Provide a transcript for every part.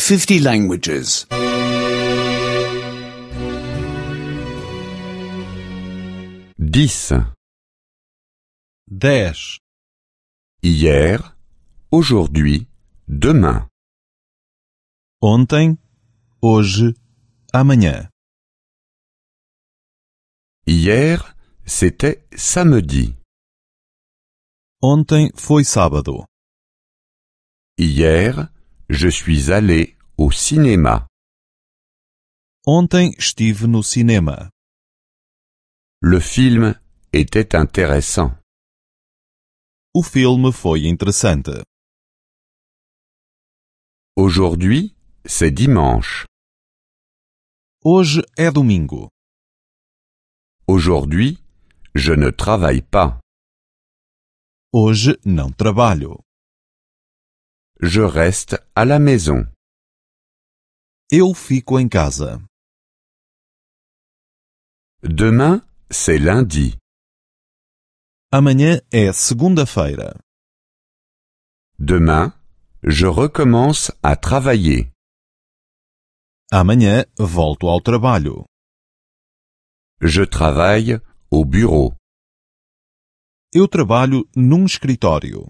50 languages. 10. 10. Hier, aujourd'hui, demain. Ontem, hoje, amanhã. Hier, c'était samedi. Ontem foi sábado. Hier, je suis allé au cinéma. Ontem estive no cinema. Le film était intéressant. O filme foi interessante. Aujourd'hui, c'est dimanche. Hoje é domingo. Aujourd'hui, je ne travaille pas. Hoje não trabalho. Je reste à la maison. Eu fico em casa. Demain, c'est lundi. Amanhã é segunda-feira. Demain, je recommence à travailler. Amanhã volto ao trabalho. Je travaille au bureau. Eu trabalho num escritório.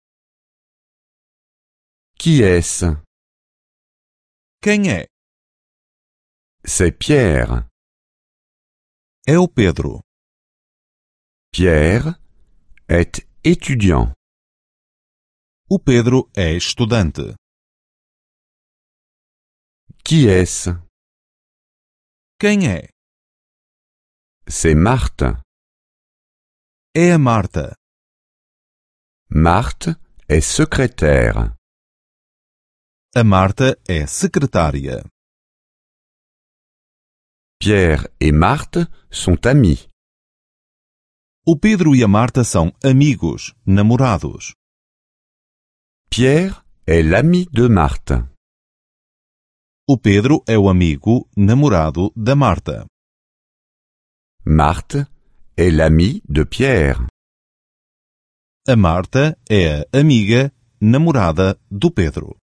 Qui est-ce? Quem é? C'est Pierre. É o Pedro. Pierre est étudiant. O Pedro é estudante. Qui est-ce? Quem é? C'est Marthe. É a Marta. Marthe est secrétaire. A Marta é secretária. Pierre et Marthe sont amis. O Pedro e a Marta são amigos, namorados. Pierre est l'ami de Marthe. O Pedro é o amigo, namorado da Marta. Marthe est l'ami de Pierre. A Marta é a amiga, namorada do Pedro.